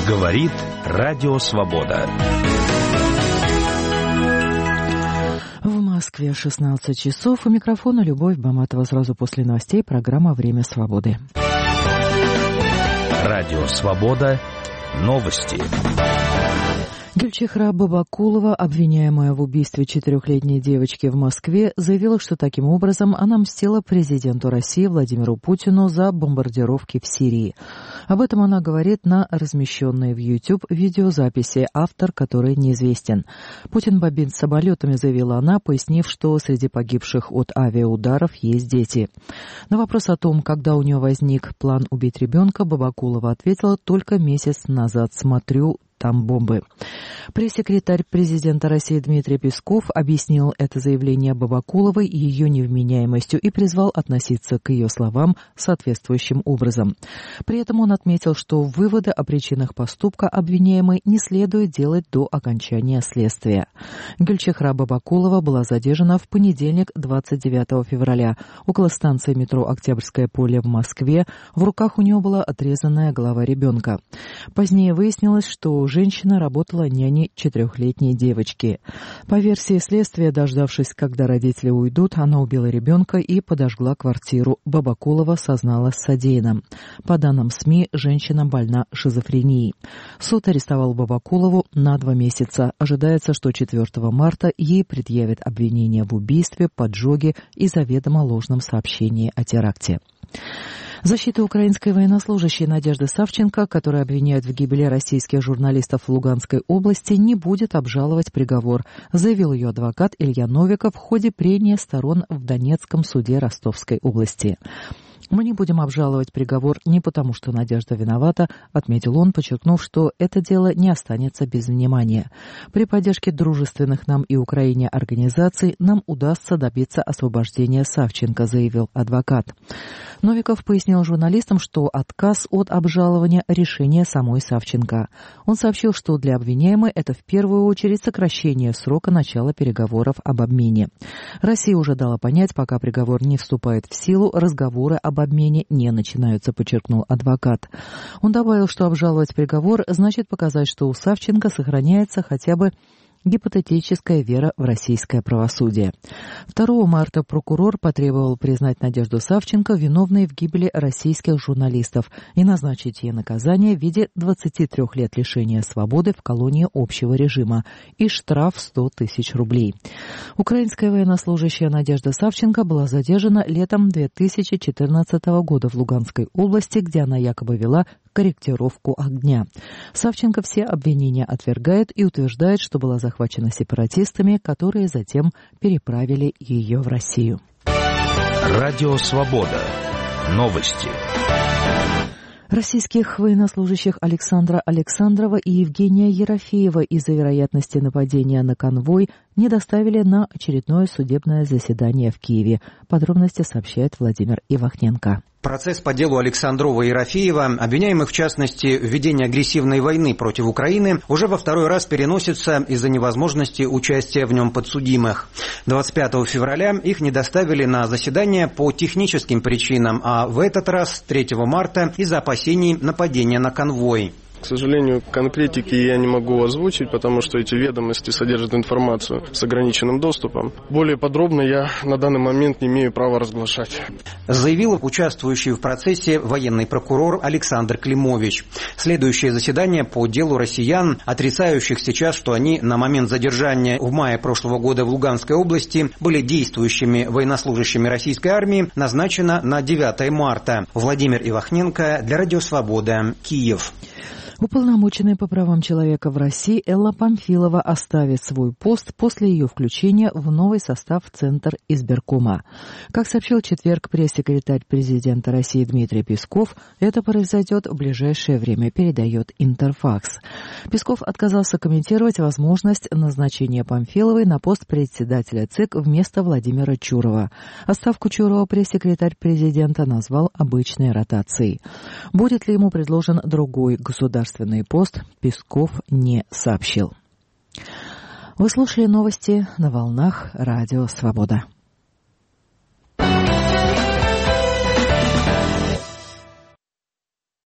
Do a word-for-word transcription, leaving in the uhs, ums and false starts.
Говорит Радио Свобода. В Москве шестнадцать часов. У микрофона Любовь Баматова. Сразу после новостей программа «Время свободы». Радио Свобода. Новости. Гюльчихра Бабакулова, обвиняемая в убийстве четырехлетней девочки в Москве, заявила, что таким образом она мстила президенту России Владимиру Путину за бомбардировки в Сирии. Об этом она говорит на размещенной в YouTube видеозаписи, автор которой неизвестен. Путин бомбит самолетами, заявила она, пояснив, что среди погибших от авиаударов есть дети. На вопрос о том, когда у нее возник план убить ребенка, Бабакулова ответила: только месяц назад смотрю, там бомбы. Пресс-секретарь президента России Дмитрий Песков объяснил это заявление Бабакуловой ее невменяемостью и призвал относиться к ее словам соответствующим образом. При этом он отметил, что выводы о причинах поступка обвиняемой не следует делать до окончания следствия. Гюльчихра Бабакулова была задержана в понедельник, двадцать девятого февраля, около станции метро «Октябрьское поле» в Москве. В руках у нее была отрезанная голова ребенка. Позднее выяснилось, что женщина работала няней четырехлетней девочки. По версии следствия, дождавшись, когда родители уйдут, она убила ребенка и подожгла квартиру. Бабакулова созналась в содеянном. По данным СМИ, женщина больна шизофренией. Суд арестовал Бабакулову на два месяца. Ожидается, что четвёртого марта ей предъявят обвинение в убийстве, поджоге и заведомо ложном сообщении о теракте. Защита украинской военнослужащей Надежды Савченко, которую обвиняют в гибели российских журналистов в Луганской области, не будет обжаловать приговор, заявил ее адвокат Илья Новиков в ходе прения сторон в Донецком суде Ростовской области. «Мы не будем обжаловать приговор не потому, что Надежда виновата», отметил он, подчеркнув, что это дело не останется без внимания. При поддержке дружественных нам и Украине организаций нам удастся добиться освобождения Савченко, заявил адвокат. Новиков пояснил журналистам, что отказ от обжалования – решение самой Савченко. Он сообщил, что для обвиняемой это в первую очередь сокращение срока начала переговоров об обмене. Россия уже дала понять, пока приговор не вступает в силу, разговоры об обмене не начинаются, подчеркнул адвокат. Он добавил, что обжаловать приговор значит показать, что у Савченко сохраняется хотя бы гипотетическая вера в российское правосудие. второго марта прокурор потребовал признать Надежду Савченко виновной в гибели российских журналистов и назначить ей наказание в виде двадцати трёх лет лишения свободы в колонии общего режима и штраф сто тысяч рублей. Украинская военнослужащая Надежда Савченко была задержана летом две тысячи четырнадцатого года в Луганской области, где она якобы вела корректировку огня. Савченко все обвинения отвергает и утверждает, что была захвачена сепаратистами, которые затем переправили ее в Россию. Радио Свобода. Новости. Российских военнослужащих Александра Александрова и Евгения Ерофеева из-за вероятности нападения на конвой не доставили на очередное судебное заседание в Киеве. Подробности сообщает Владимир Ивахненко. Процесс по делу Александрова и Ерофеева, обвиняемых в частности в ведении агрессивной войны против Украины, уже во второй раз переносится из-за невозможности участия в нем подсудимых. двадцать пятого февраля их не доставили на заседание по техническим причинам, а в этот раз третьего марта из-за опасений нападения на конвой. К сожалению, конкретики я не могу озвучить, потому что эти ведомости содержат информацию с ограниченным доступом. Более подробно я на данный момент не имею права разглашать. Заявил участвующий в процессе военный прокурор Александр Климович. Следующее заседание по делу россиян, отрицающих сейчас, что они на момент задержания в мае прошлого года в Луганской области были действующими военнослужащими российской армии, назначено на девятое марта. Владимир Ивахненко для Радио Свобода, Киев. Уполномоченная по правам человека в России Элла Памфилова оставит свой пост после ее включения в новый состав Центр избиркома. Как сообщил в четверг пресс-секретарь президента России Дмитрий Песков, это произойдет в ближайшее время, передает Интерфакс. Песков отказался комментировать возможность назначения Памфиловой на пост председателя ЦИК вместо Владимира Чурова. Отставку Чурова пресс-секретарь президента назвал обычной ротацией. Будет ли ему предложен другой государственный пост, Песков не сообщил. Вы слушали новости на волнах Радио Свобода.